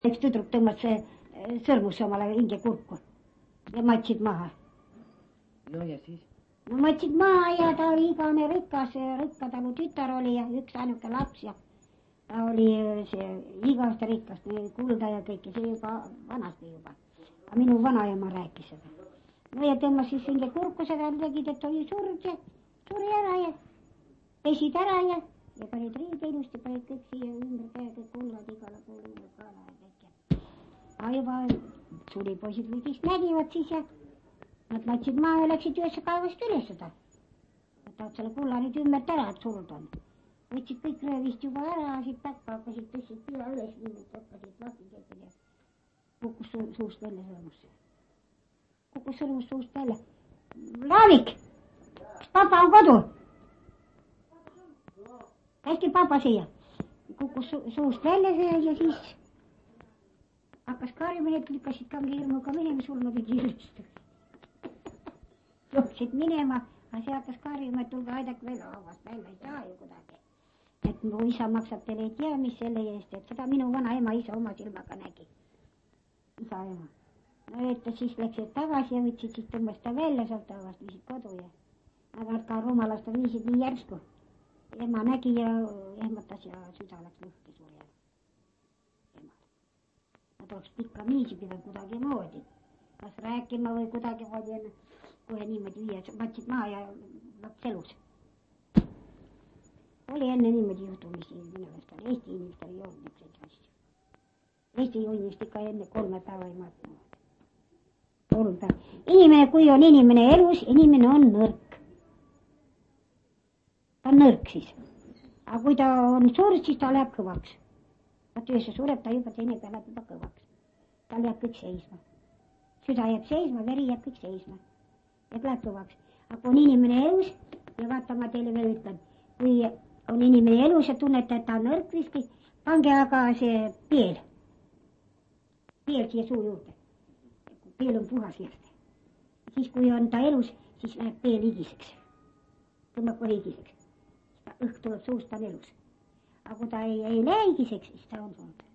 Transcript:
Üks tüdruk tõmbas sõrmusse omale hinge kurku ja matsid maha. No ja siis? No matsid maha ja ta oli igane rikkatalu tütar oli ja üks ainuke laps ja ta oli see igast rikkast, kulda ja kõike, see juba vanasti juba. Aga minu vanaema rääkis seda. No ja tõmbas siis hinge kurku seda, tegid, et oli surd ja suri ära ja pesid ära ja panid riide ilusti, panid kõik siia ümber käe, kõik kullad igale poole ümber kaela ja kõik. Aga juba sulipoisid vist nägivad siis ja nad läksid maa ja läksid ühesse kaevast üles seda. Võtavad selle kulla nüüd ümbert ära, et surd on. Võtsid kõik röövist juba ära, siit takka hakkasid, tõstsid püha üles, niimoodi hakkasid lahti ja kukkus suust välja sõrmusse. Kukkus sõrmust suust välja. Laavik! Kas papa on kodu? Käiski papa siia. Kukkus suust välja see ja siis hakkas karjuma, need lükkasid kangi hirmuga minema, surnud ja kiiresti. Jooksid minema, aga see hakkas karjuma, et tulge aidake veel haavast välja, ei saa ju kuidagi. Et mu isa maksab teile ei tea, mis selle eest, et seda minu vana ema isa oma silmaga nägi. Isa ema. No et ta siis läksid tagasi ja võtsid, siis tõmbas ta välja sealt haavast, viisid kodu ja aga ka rumalast ta viisid nii järsku. Ema nägi ja ehmatas ja süda läks lõhki surjale. Nad oleks pikka miisi pidanud kuidagi moodi. Kas rääkima või kuidagi moodi enne kohe niimoodi viia, matsid maha ja laps elus. Oli enne niimoodi juhtumisi inimestel, Eesti inimestel ei olnud niisuguseid asju. Eesti inimest ikka enne 3 päeva ei matnud. 3 päeva. Inimene, kui on inimene elus, inimene on nõrk. Ta on nõrk siis. Aga kui ta on surd, siis ta läheb kõvaks. Vaat ühesse sureb ta juba teine peale juba kõvaks. Tal jääb kõik seisma. Süda jääb seisma, veri jääb kõik seisma. Ja läheb kõvaks. Aga kui on inimene elus, ja vaata ma teile veel ütlen, kui on inimene elus ja tunnete, et ta on nõrk riski, pange aga see peel. Peel siia suu juurde. Peel on puhas järgi. Siis kui on ta elus, siis läheb peel higiseks. Tõmbab kohe higiseks. Õhk tuleb suust, ta on elus. Aga kui ta ei lähe higiseks, siis ta on surnud.